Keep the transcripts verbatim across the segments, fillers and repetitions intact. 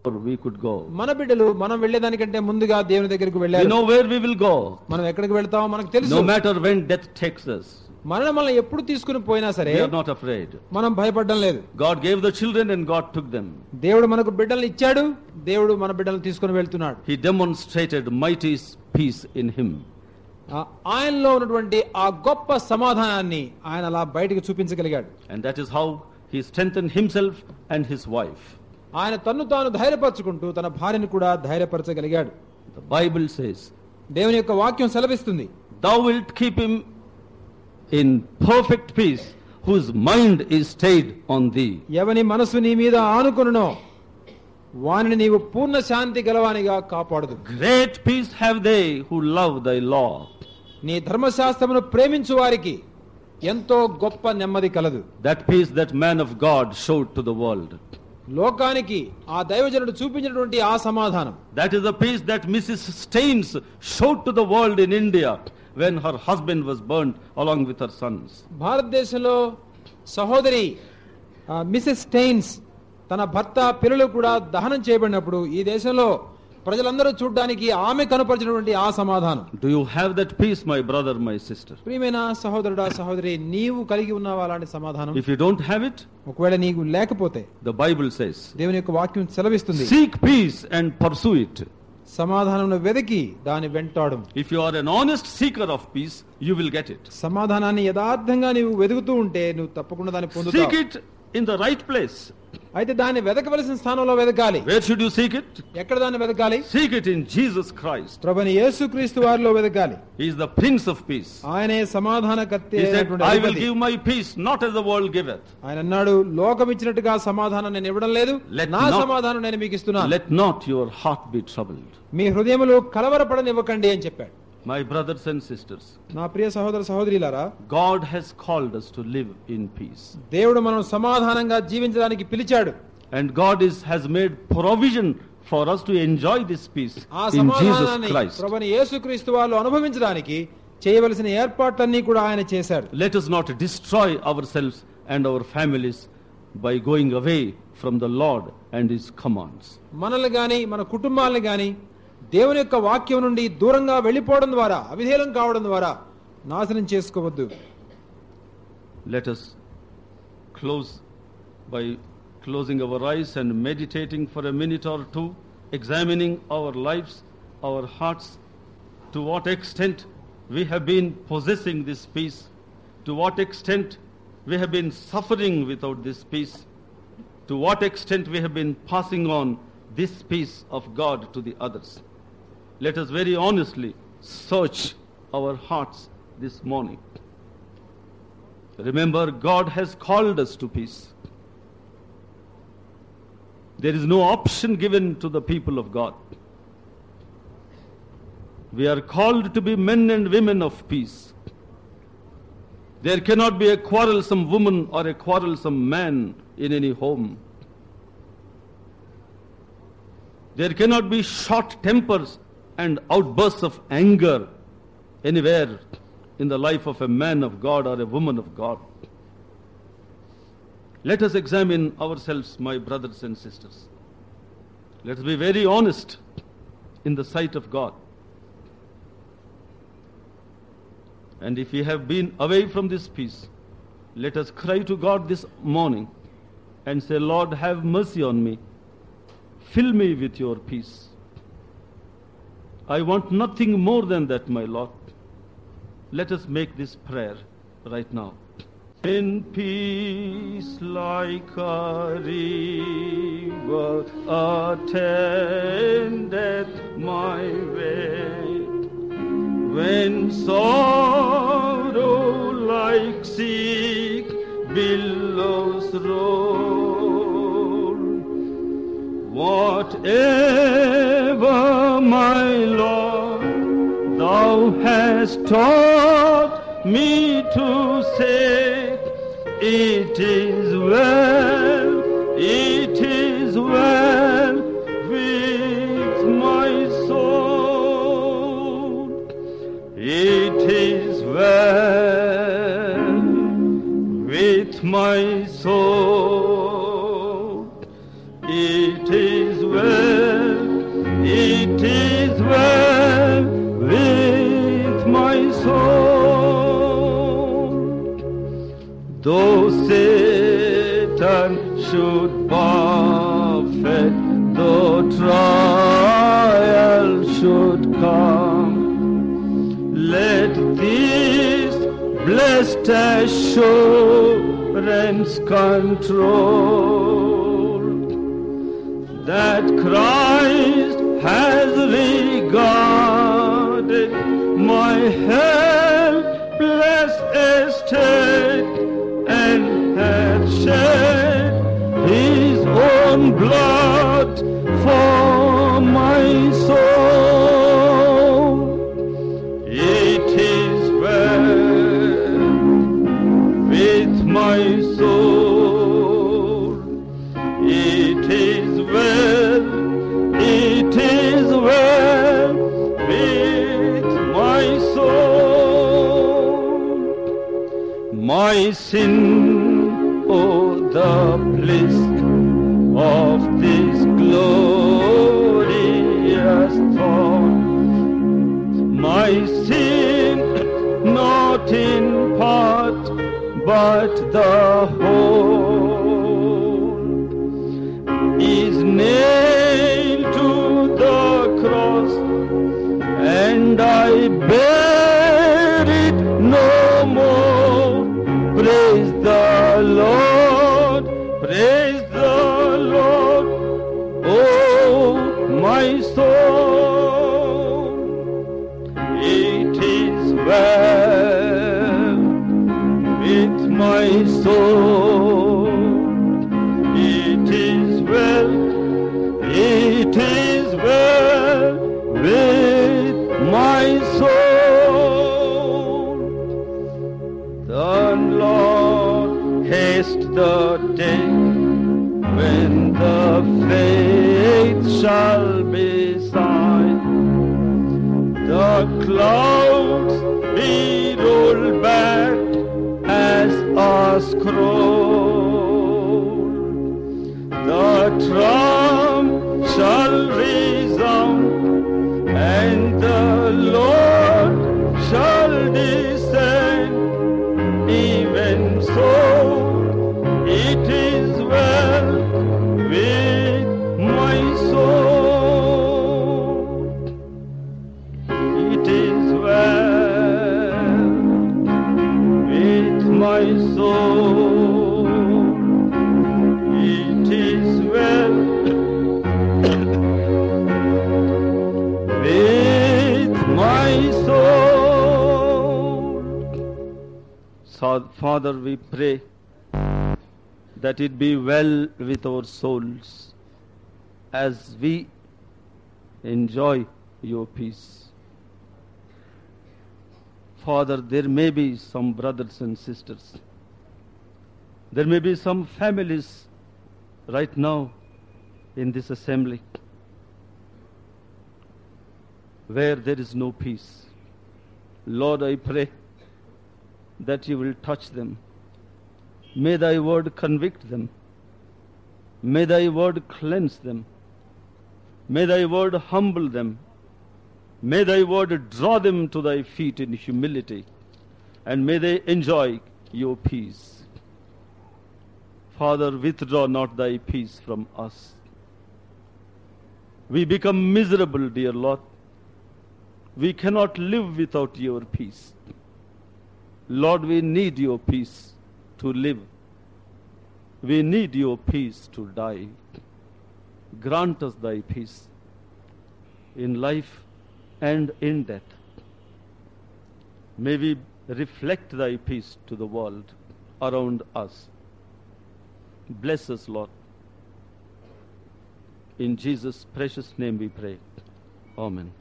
we could go. మన బిడ్డలు మనం వెళ్ళేదానికంటే ముందుగా దేవుని దగ్గరికి We వెళ్ళారు. know where we will go. మనం ఎక్కడికి వెళ్తామో మనకు తెలుసు. No matter when death takes us, మరణం మనల్ని ఎప్పుడు తీసుకుని పోయినా సరే we are not afraid. మనం భయపడడం లేదు. God gave the children and God took them. దేవుడు మనకు బిడ్డలను ఇచ్చాడు, దేవుడు మన బిడ్డలను తీసుకుని వెళ్తున్నాడు. He demonstrated mighty peace in him. ఆయనలో ఉన్నటువంటి ఆ గొప్ప సమాధానాన్ని ఆయన అలా బయటికి చూపించగలిగాడు. And that is how he strengthened himself and his wife. ఆయన తన్ను తాను ధైర్యపరచుకుంటూ తన భార్యను కూడా ధైర్యపరచగలిగాడు. The Bible says, దేవుని యొక్క వాక్యం సెలవిస్తుంది, thou wilt keep him in perfect peace whose mind is stayed on thee. ఎవని మనసు నీ మీద ఆనుకొనునో వానిని నీవు పూర్ణ శాంతి గలవానిగా కాపాడుదు. Great peace have they who love thy law. నీ ధర్మశాస్త్రమును ప్రేమించు వారికి ఎంతో గొప్ప నెమ్మది కలదు. That peace that man of God showed to the world. లోకానికి ఆ దైవజనుడు చూపించినటువంటి ఆ సమాధానం. That is the peace that Missus Staines showed to the world in India when her husband was burned along with her sons. భారతదేశంలో సహోదరి Mrs stains తన భర్త పిల్లలు కూడా దహనం చేయబడినప్పుడు ఈ దేశంలో ప్రజలందరూ చూడడానికి ఆమె కనపరిచినటువంటి ఆ సమాధానం. Do you have that peace, my brother, my sister? ప్రియమైన సహోదరుడా సహోదరి, నీవు కలిగి ఉన్నావా అలాంటి సమాధానం? If you don't have it, ఒకవేళ నీకు లేకపోతే, the Bible says, దేవుని యొక్క వాక్యం సెలవిస్తుంది, seek peace and pursue it. సమాధానంను వెదికి దాని వెంటాడు. If you are an honest seeker of peace, you will get it. సమాధానాన్ని యథార్థంగా నీవు వెదుగుతూ ఉంటే నువ్వు తప్పకుండా దాన్ని పొందుతావు. Seek it in the right place. అయితే దాన్ని వెదకవలసిన స్థానంలో వెదకాలి. Where should you seek it? ఎక్కడ దాన్ని వెదకాలి? Seek it in Jesus Christ. ప్రభువైన యేసుక్రీస్తు వారిలో వెదకాలి. He is the Prince of Peace. ఆయనే సమాధానకర్త He said, అయినటువంటి I will అధిపతి. give my peace not as the world giveth. ఆయన అన్నాడు, లోకం ఇచ్చినట్టుగా సమాధానం నేను ఇవ్వడం లేదు, Let నా not- సమాధానం నేను మీకు ఇస్తున్నాను. Let not your heart be troubled. మీ హృదయములు కలవరపడనివ్వకండి అని చెప్పాడు. My brothers and sisters, నా ప్రియ సహోదర సహోదరులారా, God has called us to live in peace. దేవుడు మనం సమాధానంగా జీవించడానికి పిలిచాడు. And God is, has made provision for us to enjoy this peace ఆ in Jesus సమాధానాన్ని Christ. ప్రభువైన యేసుక్రీస్తు వాళ్ళు అనుభవించడానికి చేయవలసిన ఏర్పాట్లన్నీ కూడా ఆయన చేశాడు. Let us not destroy ourselves and our families by going away from the Lord and His commands. మనల్ని గాని మన కుటుంబాలను గాని దేవుని యొక్క వాక్యం నుండి దూరంగా వెళ్ళిపోవడం ద్వారా, అవిధేయం కావడం ద్వారా నాశనం చేసుకోవద్దు. Let us close by closing our eyes and meditating for a minute or two, examining our lives, our hearts, to what extent we have been possessing this peace, to what extent we have been suffering without this peace, to what extent we have been passing on this peace of God to the others. Let us very honestly search our hearts this morning. Remember, God has called us to peace. There is no option given to the people of God. We are called to be men and women of peace. There cannot be a quarrelsome woman or a quarrelsome man in any home. There cannot be short tempers and outbursts of anger anywhere in the life of a man of God or a woman of God. Let us examine ourselves, my brothers and sisters. Let us be very honest in the sight of God. And if we have been away from this peace, let us cry to God this morning and say, Lord, have mercy on me. Fill me with your peace. I want nothing more than that, my Lord. Let us make this prayer right now. In peace like a river attendeth my way, when sorrow like sick billows roll, whatever my Lord thou hast taught me to say, it is well, it is well with my soul. It is well with my soul. It is well, it is well with my soul. Though Satan should buffet, though trial should come, let this blessed assurance control that Christ has regarded my helpless estate and hath shed his own blood for my soul. It is well with my soul. It is well, it is well with my soul. My sin, oh, the bliss of this glorious thought. My sin, not in part, but the whole, is nailed to the cross, and I bear it no more. Praise the Lord, praise the Lord, oh my soul. It is well with my soul. It is well, it is well with my soul. The Lord haste the day when the faith shall be signed, the clouds be rolled back as a scroll, the trump shall resound, and the Lord shall descend. Even so, it is well with my soul. It is well with my soul. It is well with my soul. So, Father, we pray that it be well with our souls as we enjoy your peace. Father, there may be some brothers and sisters, there may be some families right now in this assembly where there is no peace. Lord, I pray that you will touch them. May thy word convict them. May thy word cleanse them. May thy word humble them. May thy word draw them to thy feet in humility, and may they enjoy your peace. Father, withdraw not thy peace from us. We become miserable, dear Lord. We cannot live without your peace. Lord, we need your peace to live. We need your peace to die. Grant us thy peace in life and in death. May we reflect thy peace to the world around us. Bless us, Lord. In Jesus' precious name we pray. Amen.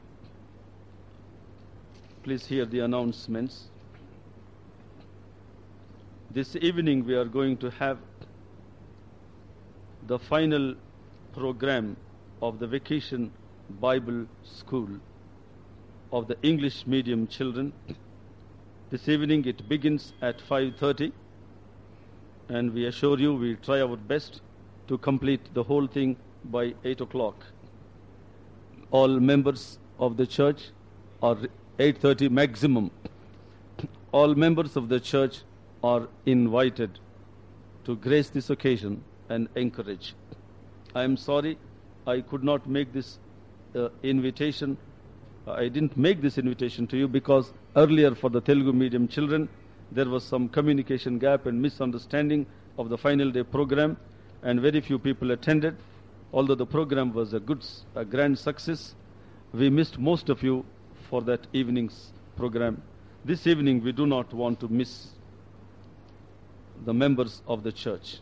Please hear the announcements. This evening we are going to have the final program of the Vacation Bible School of the English medium children. This evening it begins at five thirty, and we assure you we'll try our best to complete the whole thing by eight o'clock. All members of the church, or eight thirty maximum, all members of the church are invited to grace this occasion and encourage. I am sorry I could not make this uh, invitation. I didn't make this invitation to you because earlier for the Telugu medium children there was some communication gap and misunderstanding of the final day program, and very few people attended. Although the program was a good, a grand success, we missed most of you for that evening's program. This evening we do not want to miss the members of the church.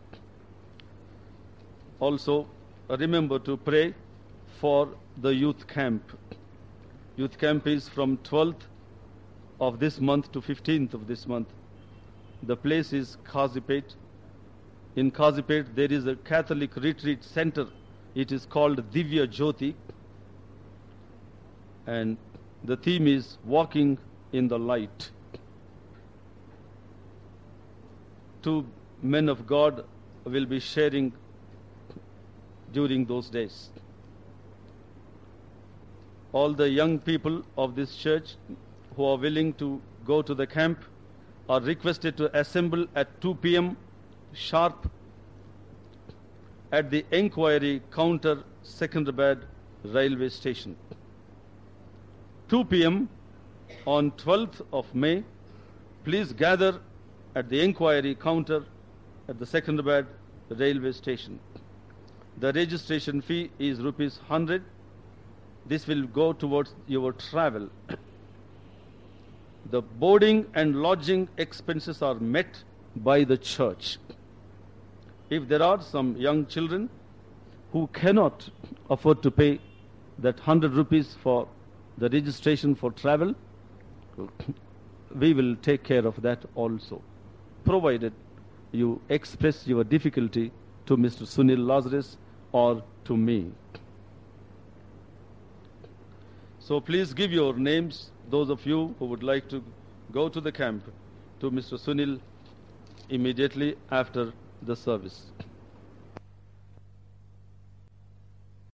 Also, remember to pray for the youth camp. Youth camp is from twelfth of this month to fifteenth of this month. The place is Kazipet. In Kazipet there is a Catholic retreat center. It is called Divya Jyoti, and the theme is Walking in the Light. Two men of God will be sharing during those days. All the young people of this church who are willing to go to the camp are requested to assemble at two p m sharp at the enquiry counter, Secunderabad railway station. two p m on twelfth of May, please gather at the enquiry counter at the Secunderabad railway station. The registration fee is rupees one hundred. This will go towards your travel. The boarding and lodging expenses are met by the church. If there are some young children who cannot afford to pay that one hundred rupees for the registration for travel, we will take care of that also, provided you express your difficulty to Mister Sunil Lazarus or to me. So please give your names, those of you who would like to go to the camp, to Mister Sunil immediately after the service.